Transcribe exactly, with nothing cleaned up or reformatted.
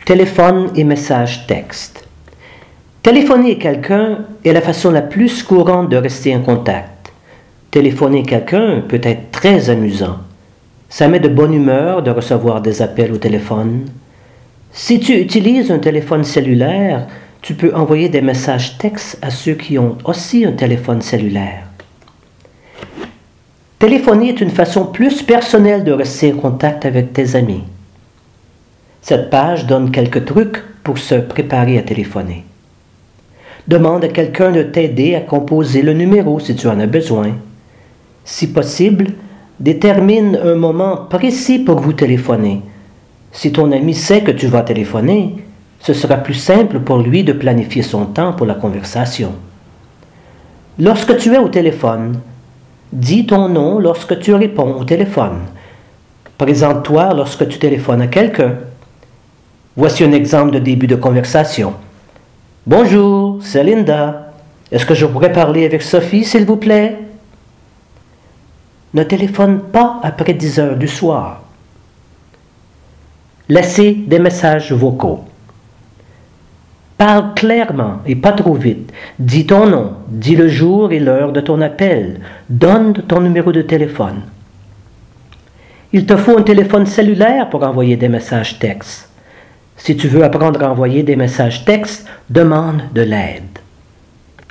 Téléphone et messages texte. Téléphoner quelqu'un est la façon la plus courante de rester en contact. Téléphoner quelqu'un peut être très amusant. Ça met de bonne humeur de recevoir des appels au téléphone. Si tu utilises un téléphone cellulaire, tu peux envoyer des messages textes à ceux qui ont aussi un téléphone cellulaire. Téléphoner est une façon plus personnelle de rester en contact avec tes amis. Cette page donne quelques trucs pour se préparer à téléphoner. Demande à quelqu'un de t'aider à composer le numéro si tu en as besoin. Si possible, détermine un moment précis pour vous téléphoner. Si ton ami sait que tu vas téléphoner, ce sera plus simple pour lui de planifier son temps pour la conversation. Lorsque tu es au téléphone, dis ton nom lorsque tu réponds au téléphone. Présente-toi lorsque tu téléphones à quelqu'un. Voici un exemple de début de conversation. Bonjour, c'est Linda. Est-ce que je pourrais parler avec Sophie, s'il vous plaît? Ne téléphone pas après dix heures du soir. Laissez des messages vocaux. Parle clairement et pas trop vite. Dis ton nom, dis le jour et l'heure de ton appel. Donne ton numéro de téléphone. Il te faut un téléphone cellulaire pour envoyer des messages textes. Si tu veux apprendre à envoyer des messages textes, demande de l'aide.